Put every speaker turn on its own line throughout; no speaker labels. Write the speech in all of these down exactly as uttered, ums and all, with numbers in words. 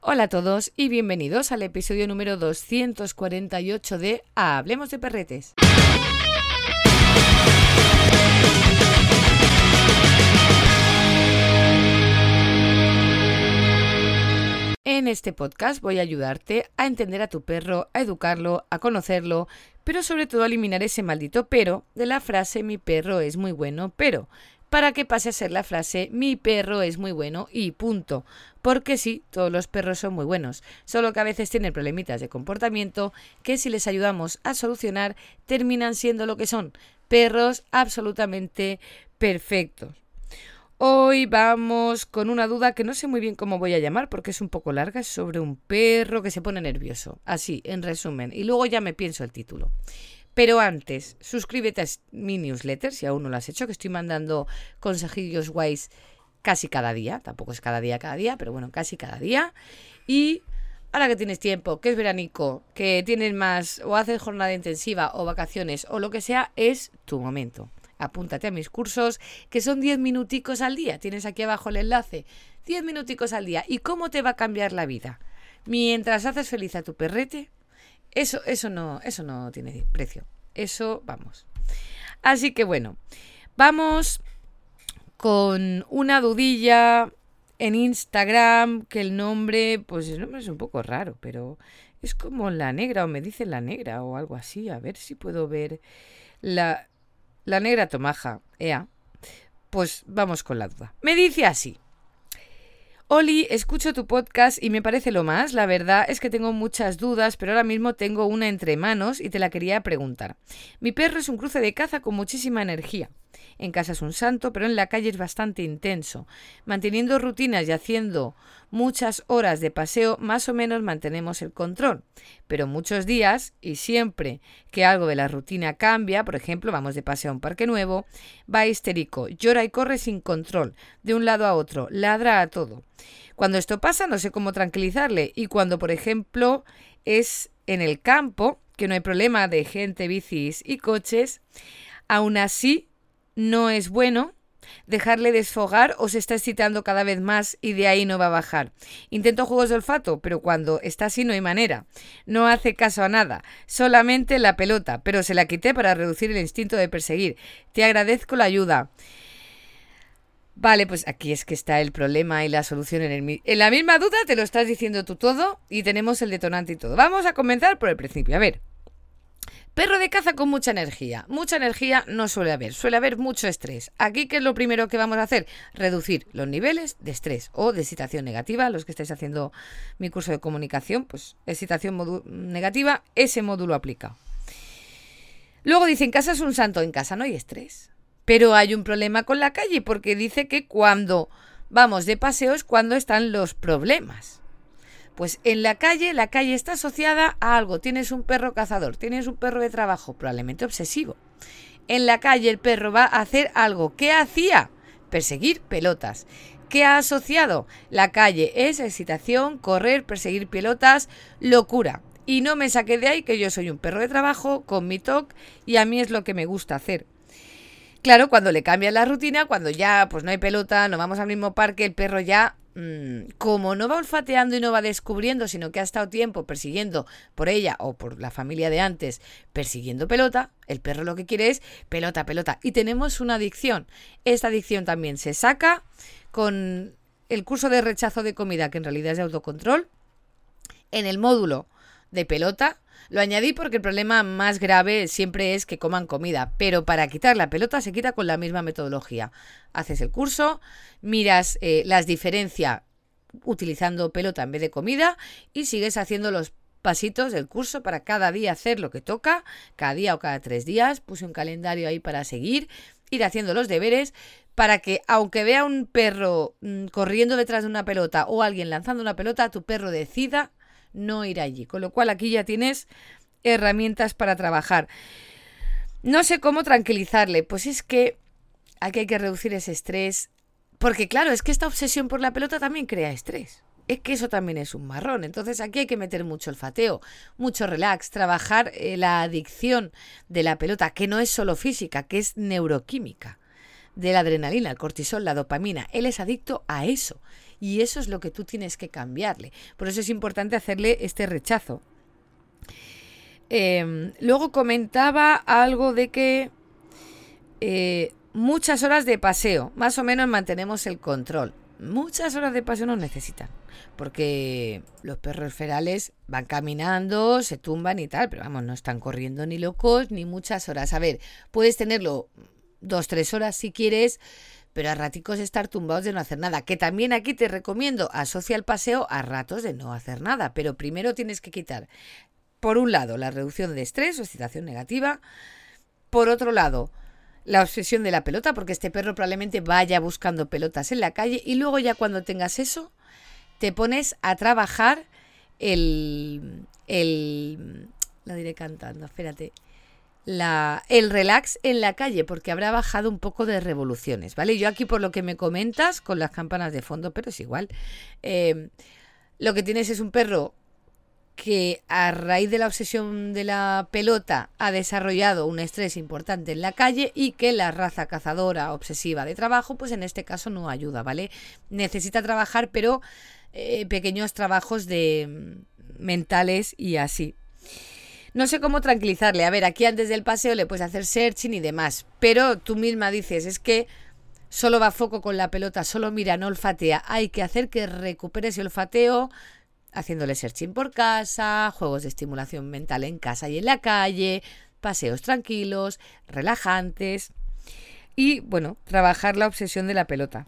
Hola a todos y bienvenidos al episodio número doscientos cuarenta y ocho de Hablemos de Perretes. En este podcast voy a ayudarte a entender a tu perro, a educarlo, a conocerlo, pero sobre todo a eliminar ese maldito pero de la frase mi perro es muy bueno, pero para que pase a ser la frase mi perro es muy bueno y punto. Porque sí, todos los perros son muy buenos, solo que a veces tienen problemitas de comportamiento que si les ayudamos a solucionar terminan siendo lo que son, perros absolutamente perfectos. Hoy vamos con una duda que no sé muy bien cómo voy a llamar porque es un poco larga, es sobre un perro que se pone nervioso, así, en resumen, y luego ya me pienso el título. Pero antes, suscríbete a mi newsletter si aún no lo has hecho, que estoy mandando consejillos guays casi cada día. Tampoco es cada día, cada día, pero bueno, casi cada día. Y ahora que tienes tiempo, que es veranico, que tienes más, o haces jornada intensiva, o vacaciones, o lo que sea, es tu momento. Apúntate a mis cursos, que son diez minuticos al día. Tienes aquí abajo el enlace. diez minuticos al día. ¿Y cómo te va a cambiar la vida? Mientras haces feliz a tu perrete, Eso, eso, no, eso no tiene precio. Eso, vamos. Así que bueno, vamos con una dudilla en Instagram, que el nombre, pues el nombre es un poco raro, pero es como La Negra, o me dice La Negra, o algo así. A ver si puedo ver la, la Negra Tomaja. Ea. Pues vamos con la duda. Me dice así. Oli, escucho tu podcast y me parece lo más. La verdad es que tengo muchas dudas, pero ahora mismo tengo una entre manos y te la quería preguntar. Mi perro es un cruce de caza con muchísima energía. En casa es un santo, pero en la calle es bastante intenso. Manteniendo rutinas y haciendo muchas horas de paseo, más o menos mantenemos el control. Pero muchos días, y siempre que algo de la rutina cambia, por ejemplo, vamos de paseo a un parque nuevo, va histérico, llora y corre sin control, de un lado a otro, ladra a todo. Cuando esto pasa, no sé cómo tranquilizarle. Y cuando, por ejemplo, es en el campo, que no hay problema de gente, bicis y coches, aún así no es bueno dejarle desfogar o se está excitando cada vez más y de ahí no va a bajar. Intento juegos de olfato, pero cuando está así no hay manera. No hace caso a nada, solamente la pelota, pero se la quité para reducir el instinto de perseguir. Te agradezco la ayuda. Vale, pues aquí es que está el problema y la solución en, el, en la misma duda, te lo estás diciendo tú todo y tenemos el detonante y todo. Vamos a comenzar por el principio. A ver, perro de caza con mucha energía. Mucha energía no suele haber, suele haber mucho estrés. Aquí, ¿qué es lo primero que vamos a hacer? Reducir los niveles de estrés o de excitación negativa. Los que estáis haciendo mi curso de comunicación, pues excitación modu- negativa, ese módulo aplica. Luego dice, en casa es un santo, en casa no hay estrés. Pero hay un problema con la calle porque dice que cuando vamos de paseo es cuando están los problemas. Pues en la calle, la calle está asociada a algo. Tienes un perro cazador, tienes un perro de trabajo, probablemente obsesivo. En la calle el perro va a hacer algo. ¿Qué hacía? Perseguir pelotas. ¿Qué ha asociado? La calle es excitación, correr, perseguir pelotas, locura. Y no me saqué de ahí que yo soy un perro de trabajo con mi toc y a mí es lo que me gusta hacer. Claro, cuando le cambian la rutina, cuando ya pues no hay pelota, no vamos al mismo parque, el perro ya, mmm, como no va olfateando y no va descubriendo, sino que ha estado tiempo persiguiendo por ella o por la familia de antes, persiguiendo pelota, el perro lo que quiere es pelota, pelota. Y tenemos una adicción. Esta adicción también se saca con el curso de rechazo de comida, que en realidad es de autocontrol, en el módulo de pelota. Lo añadí porque el problema más grave siempre es que coman comida, pero para quitar la pelota se quita con la misma metodología. Haces el curso, miras eh, las diferencias utilizando pelota en vez de comida y sigues haciendo los pasitos del curso para cada día hacer lo que toca, cada día o cada tres días. Puse un calendario ahí para seguir, ir haciendo los deberes para que aunque vea un perro mmm, corriendo detrás de una pelota o alguien lanzando una pelota, tu perro decida no ir allí, con lo cual aquí ya tienes herramientas para trabajar. No sé cómo tranquilizarle, pues es que aquí hay que reducir ese estrés, porque claro, es que esta obsesión por la pelota también crea estrés, es que eso también es un marrón, entonces aquí hay que meter mucho olfateo, mucho relax, trabajar eh, la adicción de la pelota, que no es solo física, que es neuroquímica. de la adrenalina, el cortisol, la dopamina. Él es adicto a eso. Y eso es lo que tú tienes que cambiarle. Por eso es importante hacerle este rechazo. Eh, luego comentaba algo de que eh, muchas horas de paseo, más o menos mantenemos el control. Muchas horas de paseo nos necesitan, porque los perros ferales van caminando, se tumban y tal, pero vamos, no están corriendo ni locos ni muchas horas. A ver, puedes tenerlo dos, tres horas si quieres, pero a raticos estar tumbados de no hacer nada. Que también aquí te recomiendo, asocia el paseo a ratos de no hacer nada, pero primero tienes que quitar, por un lado, la reducción de estrés o excitación negativa, por otro lado, la obsesión de la pelota, porque este perro probablemente vaya buscando pelotas en la calle, y luego ya cuando tengas eso, te pones a trabajar el... el lo diré cantando, espérate. La, el relax en la calle, porque habrá bajado un poco de revoluciones, ¿vale? Yo aquí, por lo que me comentas, con las campanas de fondo, pero es igual. Eh, lo que tienes es un perro que a raíz de la obsesión de la pelota ha desarrollado un estrés importante en la calle y que la raza cazadora obsesiva de trabajo, pues en este caso no ayuda, ¿vale? Necesita trabajar, pero eh, pequeños trabajos de mentales y así. No sé cómo tranquilizarle. A ver, aquí antes del paseo le puedes hacer searching y demás, pero tú misma dices, es que solo va a foco con la pelota, solo mira, no olfatea. Hay que hacer que recupere ese olfateo, haciéndole searching por casa, juegos de estimulación mental en casa y en la calle, paseos tranquilos, relajantes y, bueno, trabajar la obsesión de la pelota.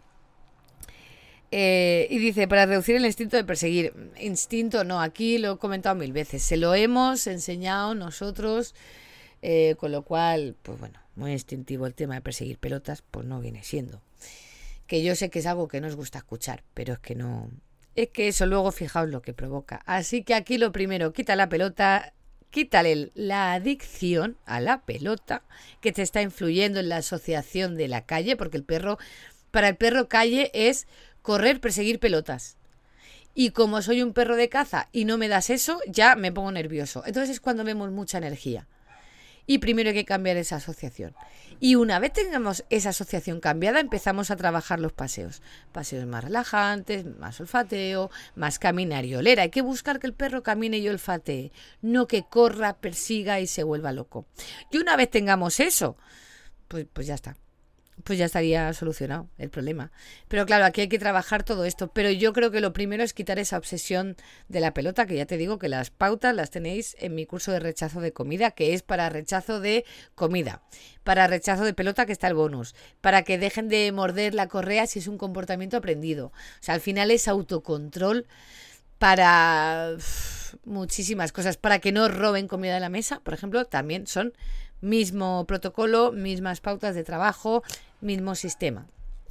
Eh, y dice, para reducir el instinto de perseguir. Instinto no, aquí lo he comentado mil veces, se lo hemos enseñado nosotros, eh, con lo cual, pues bueno, muy instintivo el tema de perseguir pelotas, pues no viene siendo. Que yo sé que es algo que no os gusta escuchar, pero es que no... Es que eso luego fijaos lo que provoca. Así que aquí lo primero, quita la pelota, quítale la adicción a la pelota que te está influyendo en la asociación de la calle, porque el perro, para el perro calle es correr, perseguir pelotas. Y como soy un perro de caza y no me das eso, ya me pongo nervioso. Entonces es cuando vemos mucha energía. Y primero hay que cambiar esa asociación. Y una vez tengamos esa asociación cambiada, empezamos a trabajar los paseos. Paseos más relajantes, más olfateo, más caminar y oler. Hay que buscar que el perro camine y olfatee, no que corra, persiga y se vuelva loco. Y una vez tengamos eso, pues, pues ya está. Pues ya estaría solucionado el problema. Pero claro, aquí hay que trabajar todo esto. Pero yo creo que lo primero es quitar esa obsesión de la pelota, que ya te digo que las pautas las tenéis en mi curso de rechazo de comida, que es para rechazo de comida, para rechazo de pelota, que está el bonus, para que dejen de morder la correa si es un comportamiento aprendido. O sea, al final es autocontrol para uf, muchísimas cosas, para que no roben comida de la mesa, por ejemplo, también son mismo protocolo, mismas pautas de trabajo, mismo sistema.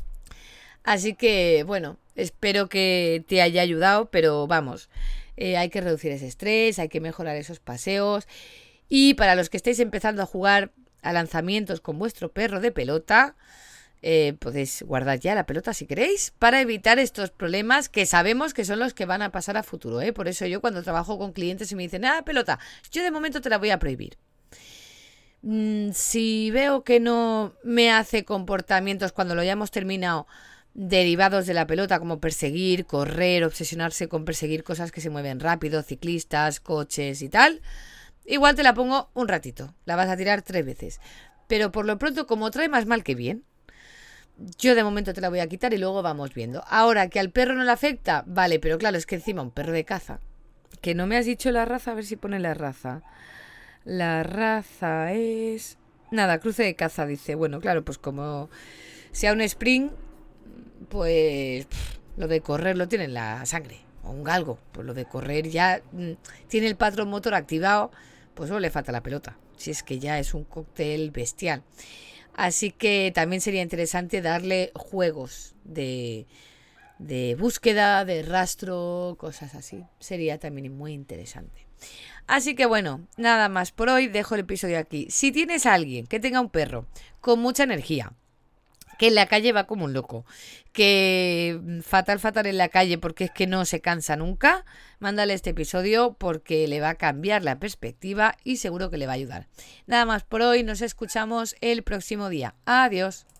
Así que, bueno, espero que te haya ayudado, pero vamos, eh, hay que reducir ese estrés, hay que mejorar esos paseos. Y para los que estéis empezando a jugar a lanzamientos con vuestro perro de pelota, eh, podéis guardar ya la pelota si queréis, para evitar estos problemas que sabemos que son los que van a pasar a futuro, ¿eh? Por eso yo cuando trabajo con clientes y me dicen, ah, pelota, yo de momento te la voy a prohibir. Si veo que no me hace comportamientos cuando lo hayamos terminado derivados de la pelota, como perseguir, correr, obsesionarse con perseguir cosas que se mueven rápido, ciclistas, coches y tal, igual te la pongo un ratito, la vas a tirar tres veces. Pero por lo pronto, como trae más mal que bien, yo de momento te la voy a quitar y luego vamos viendo. Ahora, que al perro no le afecta, vale, pero claro, es que encima un perro de caza, que no me has dicho la raza, a ver si pone la raza. La raza es... Nada, cruce de caza, dice. Bueno, claro, pues como sea un Spring, pues pff, lo de correr lo tiene en la sangre. O un galgo, pues lo de correr ya mmm, tiene el patrón motor activado, pues solo le falta la pelota. Si es que ya es un cóctel bestial. Así que también sería interesante darle juegos de, de búsqueda, de rastro, cosas así. Sería también muy interesante. Así que bueno, nada más por hoy, dejo el episodio aquí. Si tienes a alguien que tenga un perro con mucha energía, que en la calle va como un loco, que fatal, fatal en la calle porque es que no se cansa nunca, mándale este episodio porque le va a cambiar la perspectiva y seguro que le va a ayudar. Nada más por hoy, nos escuchamos el próximo día. Adiós.